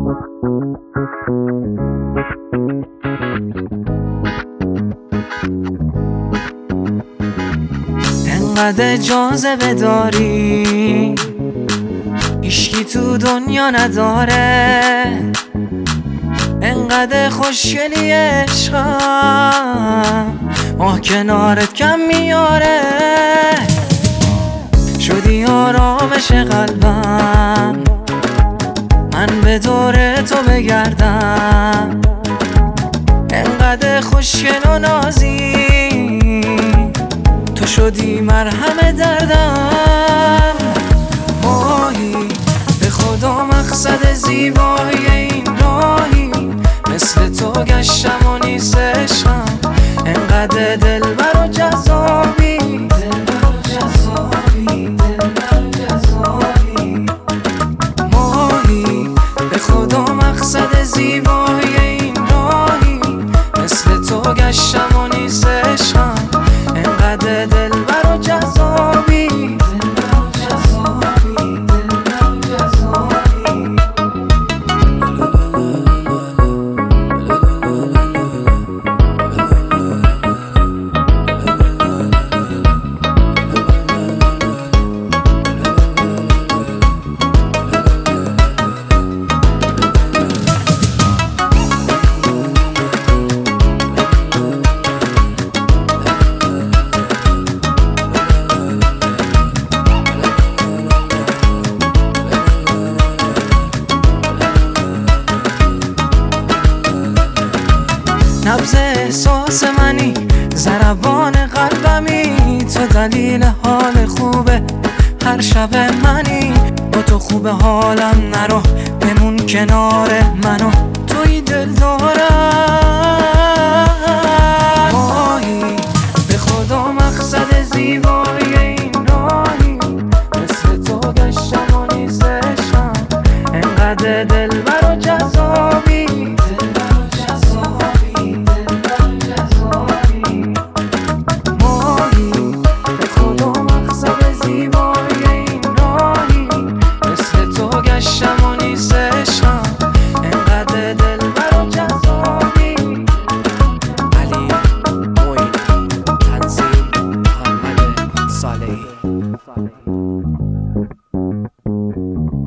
انقدر جاذبه داری هیچکی تو دنیا نداره، انقدر خوشگلی عشقم ماه کنارت کم میاره. شدی آرامش قلبم، من به دور تو بگردم. انقدر خوشگل و نازی، تو شدی مرهم دردم. ماهی به خدا مقصد زیبایی این راهی، مثل تو گشتم و نیست عشقم. انقدر دلبر و جذابی، دلبر و جذابی، دلبر و جذابی. ماهی به خدا مقصد زیبایی این راهی، مثل تو گشتم و نیست عشقم. انقدر دلبر و جذابی، دلبر و جذابی، دلبر و جذابی. نبض احساس منی، ضربان قلبمی، تو دلیل حال خوبه هر شب منی. با تو خوبه حالم، نرو بمون کنار منو، توی دل دارم.